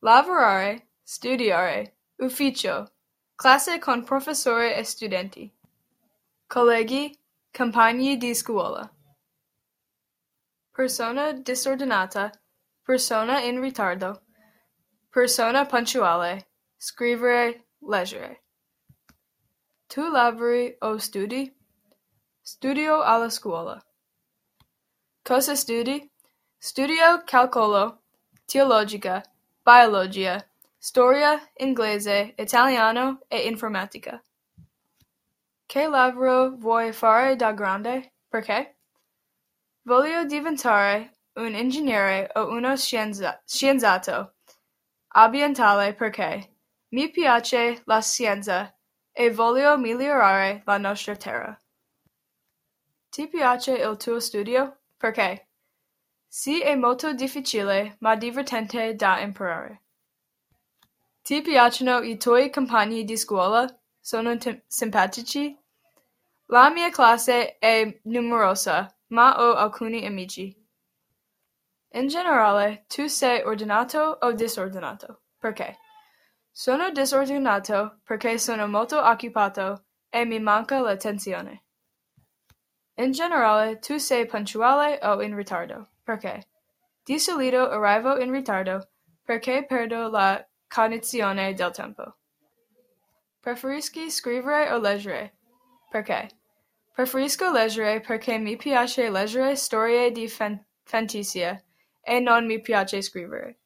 Lavorare, studiare, ufficio, classe con professore e studenti, colleghi, compagni di scuola. Persona disordinata, persona in ritardo, persona puntuale, scrivere, leggere. Tu lavori o studi? Studio alla scuola. Cosa studi? Studio calcolo, teologia, biologia, storia, inglese, italiano e informatica. Che lavoro vuoi fare da grande? Perché? Voglio diventare un ingegnere o uno scienziato ambientale perché mi piace la scienza e voglio migliorare la nostra terra. Ti piace il tuo studio? Perché? Sì, è molto difficile, ma divertente da imparare. Ti piacciono i tuoi compagni di scuola? Sono simpatici? La mia classe è numerosa, ma ho alcuni amici. In generale, tu sei ordinato o disordinato? Perché? Sono disordinato perché sono molto occupato e mi manca l'attenzione. In generale, tu sei puntuale o in ritardo? Perché? Di solito arrivo in ritardo perché perdo la cognizione del tempo. Preferisci scrivere o leggere? Perché? Preferisco leggere perché mi piace leggere storie di fantasia e non mi piace scrivere.